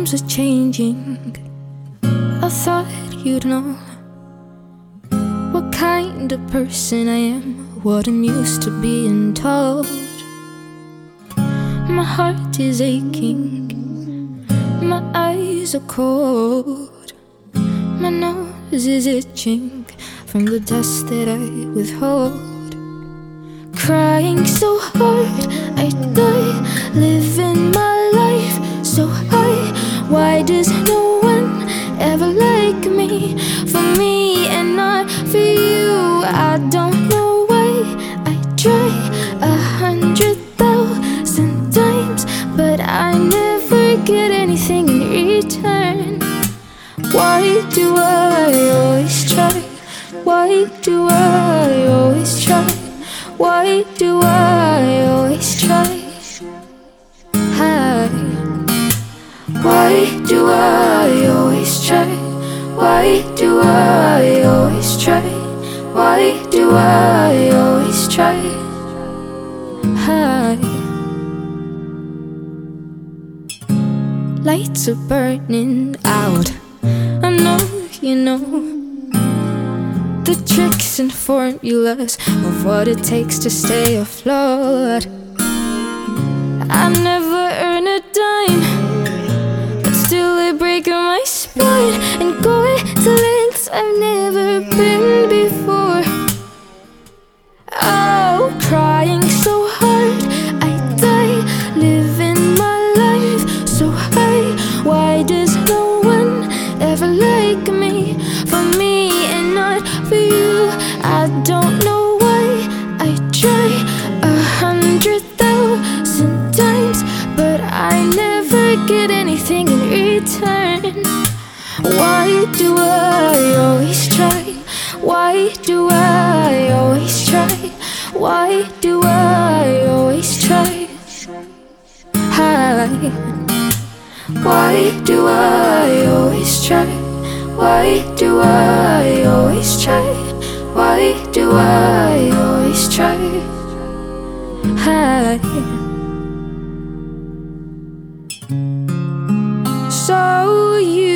times are changing. I thought you'd know what kind of person I am, what I'm used to being told. My heart is aching, my eyes are cold, my nose is itching from the dust that I withhold. Crying so hard, I die, living my life so high. Why does no one ever like me? For me and not for you. I don't know why. I try 100,000 times, but I never get anything in return. Why do I always try? Why do I always try? Why do I always try? Hi. Why do I always try? Why do I always try? Why do I always try? Hi. Lights are burning out, I know you know the tricks and formulas of what it takes to stay afloat. I never earn a dime, but still they break my spine and going to lengths I've never been before. Oh, crying so hard, I die, living my life so high. Why does no one ever like me? For me and not for you. I don't know why. I try 100,000 times, but I never get anything in return. Why do I always try? Why do I always try? Why do I always try? Hi. Why do I always try? Why do I always try? Why do I always try? Hi. So you